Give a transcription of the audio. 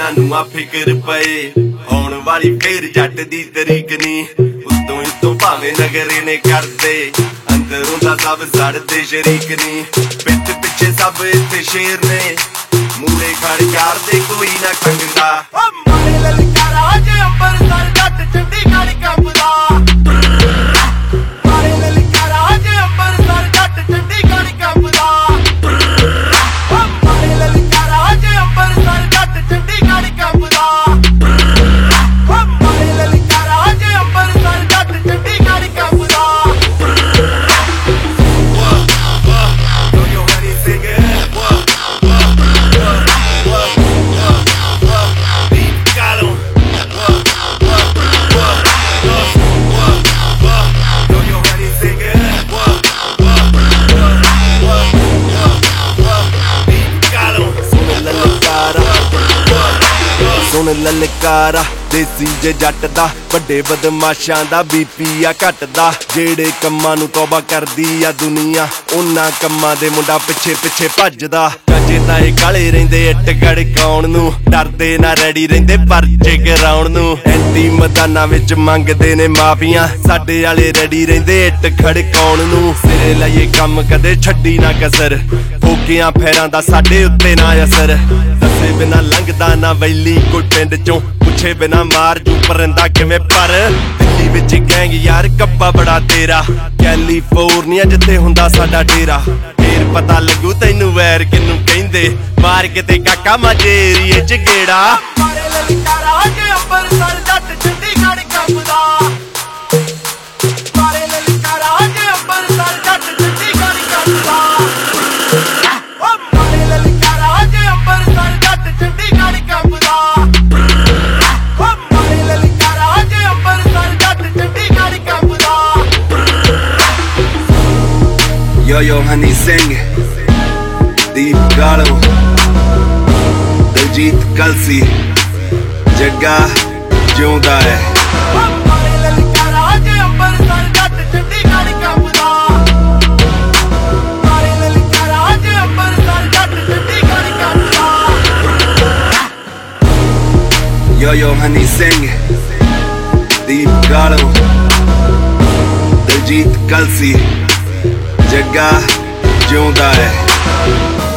ਇਹਨਾਂ ਨੂੰ ਆ ਫਿਕਰ ਪਏ ਆਉਣ ਵਾਲੀ ਫੇਰ ਜੱਟ ਦੀ ਤਰੀਕ ਨੀ ਉਤੋਂ ਭਾਵੇਂ ਨਗਰੇ ਨੇ ਕਰਦੇ ਅੰਦਰੋਂ ਦਾ ਸਭ ਸੜਦੇ ਸ਼ਰੀਕ ਨੀ ਪਿੱਠ ਪਿੱਛੇ ਸਭ ਇੱਥੇ ਸ਼ੇਰ ਨੇ ਮੂਲੇ ਖੜ ਕਰਦੇ ਕੋਈ ਨਾ ਖੰਗਦਾ ਮਾਰੇ ਲਲਕਾਰਾ ਜੇ ਅੰਬਰਸਰ ਜੱਟ ਚੰਡੀਗੜ੍ਹ ਕੰਬਦਾ ਮਾਰੇ ਲਲਕਾਰਾ ਜੇ ਅੰਬਰਸਰ ਜੱਟ ਚੰਡੀਗੜ੍ਹ ਕੰਬਦਾ ਮਾਰੇ ਲਲਕਾਰਾ ਜੇ ਅੰਬਰਸਰ ਜੱਟ ਚੰਡੀਗੜ੍ਹ ਕੰਬਦਾ ਮਾਰੇ ਲਲਕਾਰਾ ਜੇ ਅੰਬਰਸਰ ਜੱਟ ਚੰਡੀਗੜ੍ਹ ਕੰਬਦਾ ਸੁਣ ਲਲਕਾਰਾ ਦੇਸੀ ਜੇ ਜੱਟ ਦਾ ਵੱਡੇ ਬਦਮਾਸ਼ਾਂ ਦਾ ਬੀਪੀ ਆ ਘਟਦਾ ਜਿਹੜੇ ਕੰਮਾਂ ਨੂੰ ਤੌਬਾ ਕਰਦੀ ਆ ਦੁਨੀਆ ਉਹਨਾਂ ਕੰਮਾਂ ਦੇ ਮੁੰਡਾ ਪਿੱਛੇ ਪਿੱਛੇ ਭੱਜਦਾ ਕਾਜੇ ਤਾਂ ਇਹ ਕਾਲੇ ਰਹਿੰਦੇ ਇੱਟ ਗੜਕਾਉਣ ਨੂੰ ਡਰਦੇ ਨਾ ਰੈਡੀ ਰਹਿੰਦੇ ਪਰਚੇ ਕਰਾਉਣ ਨੂੰ ਐਂਟੀ ਮੈਦਾਨਾਂ ਵਿੱਚ ਮੰਗਦੇ ਨੇ ਮਾਫੀਆਂ ਸਾਡੇ ਵਾਲੇ ਰੈਡੀ ਰਹਿੰਦੇ ਇੱਟ ਖੜਕਾਉਣ ਨੂੰ ਸਿਰੇ ਲਈਏ ਕੰਮ ਕਦੇ ਛੱਡੀ ਨਾ ਕਸਰ ਫੋਕਿਆਂ ਫੇਰਾਂ ਦਾ ਸਾਡੇ ਉੱਤੇ ਨਾ ਅਸਰ ਦੱਸੇ ਬਿਨਾ ਲੰਘਦਾ ਨਾ ਵੈਲੀ ਕੋਈ ਪਿੰਡ ਚੋਂ ਪੁੱਛੇ ਬਿਨਾ ਮਾਰ ਜੂ ਪਰਿੰਦਾ ਕਿਵੇਂ ਪਰ ਦਿੱਲੀ ਵਿੱਚ ਗੈਂਗ ਯਾਰ ਕੱਪਾ ਬੜਾ ਤੇਰਾ ਕੈਲੀਫੋਰਨੀਆ ਜਿੱਥੇ ਹੁੰਦਾ ਸਾਡਾ ਡੇਰਾ ਫੇਰ ਪਤਾ ਲੱਗੂ ਤੈਨੂੰ ਵੈਰ ਕਿਨੂੰ ਕਹਿੰਦੇ ਮਾਰ ਕਿਤੇ ਕਾਕਾ ਮਾਝੇ ਏਰੀਏ ਚ ਗੇੜਾ ਮਾਰੇ ਲਲਕਾਰਾ ਜੇ ਅੰਬਰਸਰ ਜੱਟ ਚੰਡੀਗੜ੍ਹ ਕੰਬਦਾ ਮਾਰੇ ਲਲਕਾਰਾ ਜੇ ਅੰਬਰਸਰ ਜੱਟ ਚੰਡੀਗੜ੍ਹ ਕੰਬਦਾ ਮਾਰੇ ਲਲਕਾਰਾ ਜੇ ਅੰਬਰਸਰ ਜੱਟ ਚੰਡੀਗੜ੍ਹ ਕੰਬਦਾ ਮਾਰੇ ਲਲਕਾਰਾ ਜੇ ਅੰਬਰਸਰ ਜੱਟ ਚੰਡੀਗੜ੍ਹ ਕੰਬਦਾ Yo Honey Singh ਦੀਪ ਗਾਲੋ ਦਲਜੀਤ ਕਲਸੀ ਜੱਗਾ ਜਿਉਂਦਾ ਹੈ ਮਾਰੇ ਲਲਕਾਰਾ ਜੇ ਅੰਬਰਸਰ ਜੱਟ ਚੰਡੀਗੜ੍ਹ ਕੰਬਦਾ ਮਾਰੇ ਲਲਕਾਰਾ ਜੇ ਅੰਬਰਸਰ ਜੱਟ ਚੰਡੀਗੜ੍ਹ ਕੰਬਦਾ Yo Honey Singh ਦੀਪ ਗਾਲੋ ਦਲਜੀਤ ਕਲਸੀ ਜੱਗਾ ਜਿਉਂਦਾ ਹੈ